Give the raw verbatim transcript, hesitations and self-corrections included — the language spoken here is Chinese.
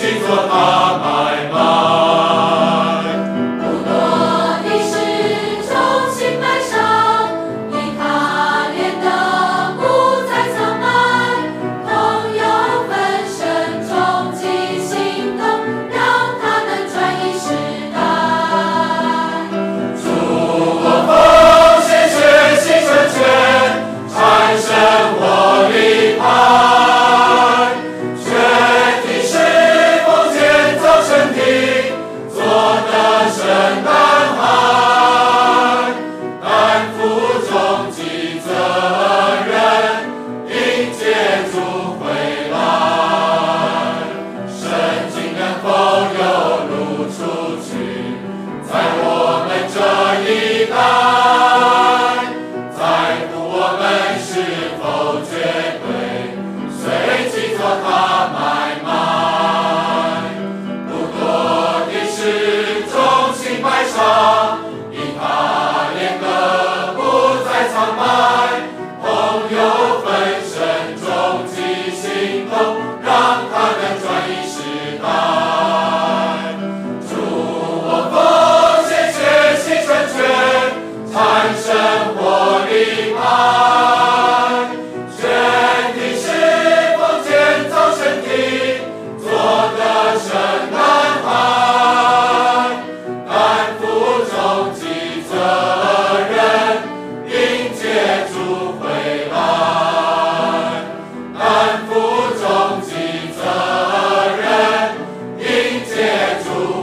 去做他买卖。 不多的是重新买上，以他怜的不再藏埋。朋友分身终极行动，让他能转移时代。 主我奉献全心全权，产生活力派，全体侍奉建造身体，做得胜男孩，担负终极责任，迎接主回来。圣经能否流露出去，在我们这一代，在乎我们是否绝对，随即做他买卖。不多的是重新摆上，以他怜歌不再藏埋。朋友分身终极行动，让他能转移时代。主我奉献全心全权，产生活力派，全体侍奉建造身体，做得胜男孩，担负终极责任，迎接主回来。担负终极责任，迎接主